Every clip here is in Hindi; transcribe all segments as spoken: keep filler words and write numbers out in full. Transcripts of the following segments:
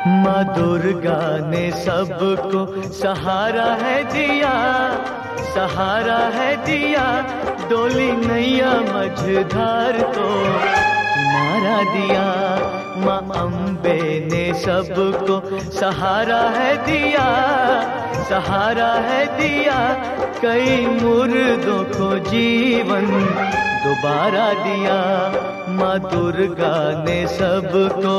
माँ दुर्गा ने सबको सहारा है दिया, सहारा है दिया। डोली नैया मझधार को किनारा दिया। माँ अम्बे ने सबको सहारा है दिया, सहारा है दिया। कई मुर्दों को जीवन दोबारा दिया। माँ दुर्गा ने सबको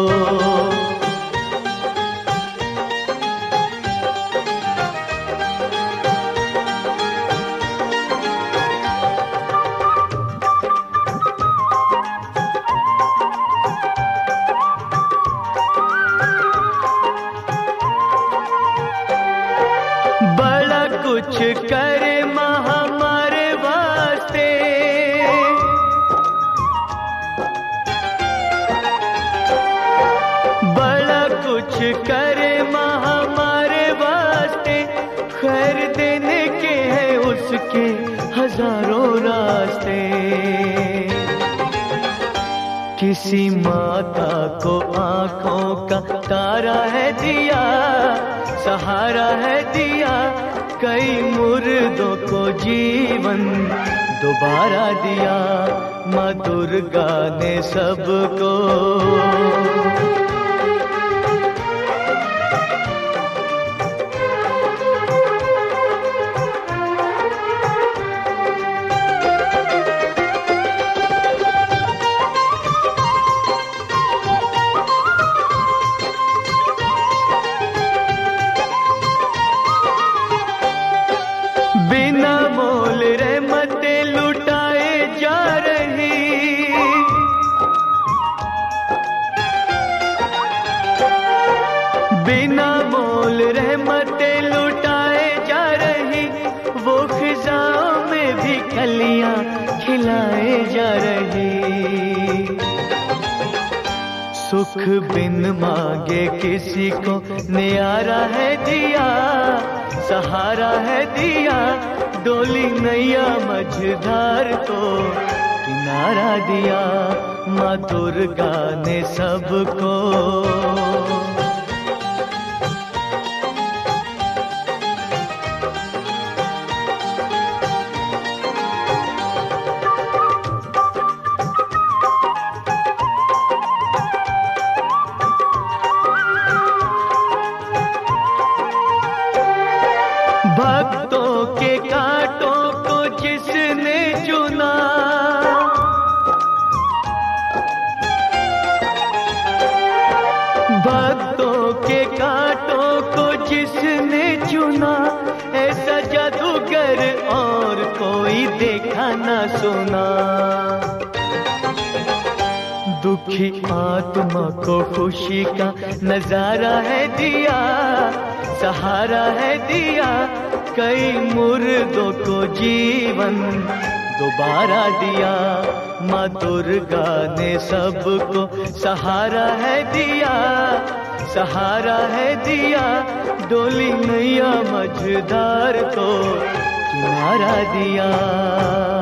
बड़ा कुछ करे माँ हमारे वास्ते, बड़ा कुछ करे माँ हमारे वास्ते। खैर देने के हैं उसके हजारों रास्ते। किसी माता को आंखों का तारा है दिया, सहारा है दिया। कई मुर्दों को जीवन दोबारा दिया। माँ दुर्गा ने सबको बिना मोल रहमतें लुटाए जा रही, बिना मोल रहमतें लुटाए जा रही। वो खिजाओं में भी कलियां खिलाए जा रही। सुख बिन मांगे किसी को न्यारा है दिया, सहारा है दिया। डोली नैया मझधार को किनारा दिया। माँ दुर्गा ने सबको भक्तों के कांटों को जिसने चुना, भक्तों के कांटों को जिसने चुना। ऐसा जादूगर और कोई देखा ना सुना। दुखी आत्मा को खुशी का नजारा है दिया, सहारा है दिया। कई मुर्दों को जीवन दोबारा दिया। माँ दुर्गा ने सबको सहारा है दिया, सहारा है दिया। डोली नैया मझधार को किनारा दिया।